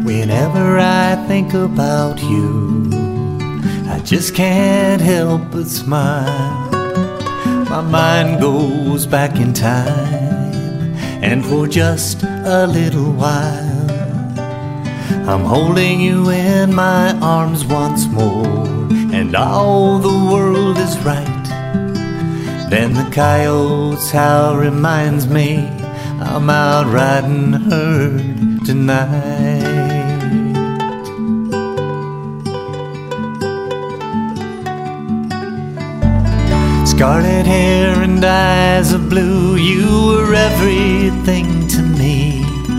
Whenever I think about you, I just can't help but smile. My mind goes back in time, and for just a little while I'm holding you in my arms once more, and all the world is right. Then the coyote's howl reminds me I'm out riding herd tonight. Scarlet hair and eyes of blue, you were everything to me.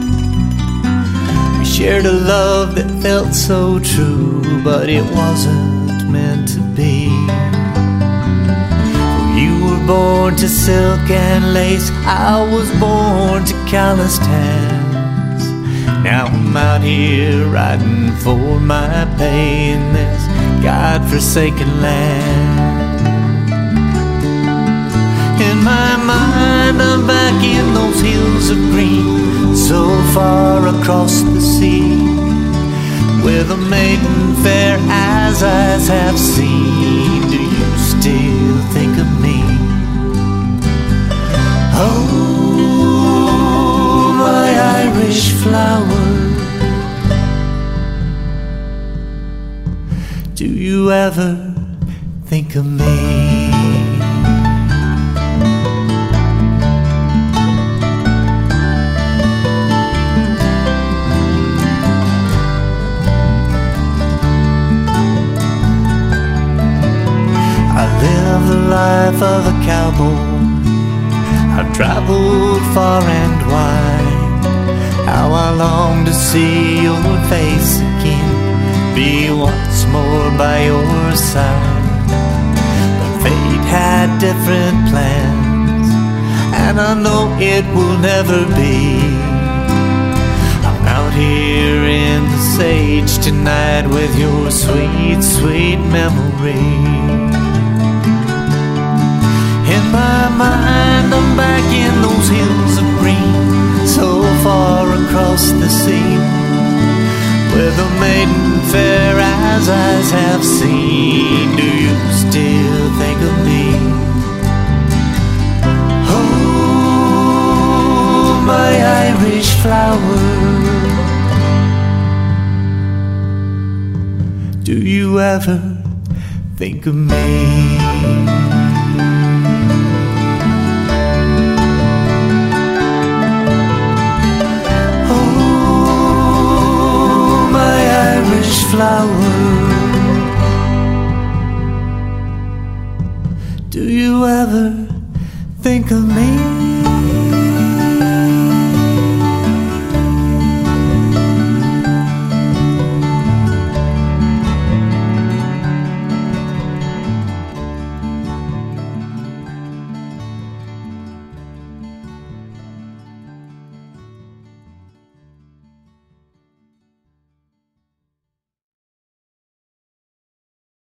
We shared a love that felt so true, but it wasn't meant to be. You were born to silk and lace, I was born to calloused hands. Now I'm out here riding for my pay in this God-forsaken land. In my mind I'm back in those hills of green, so far across the sea, where the maiden fair as eyes have seen. Do you still think of me? Oh, my Irish flower, do you ever think of me? The life of a cowboy, I've traveled far and wide. How I long to see your face again, be once more by your side. But fate had different plans, and I know it will never be. I'm out here in the sage tonight with your sweet, sweet memory. In my mind I'm back in those hills of green, so far across the sea, where the maiden fair as eyes have seen. Do you still think of me? Oh, my Irish flower, do you ever think of me? Flower, do you ever think of me?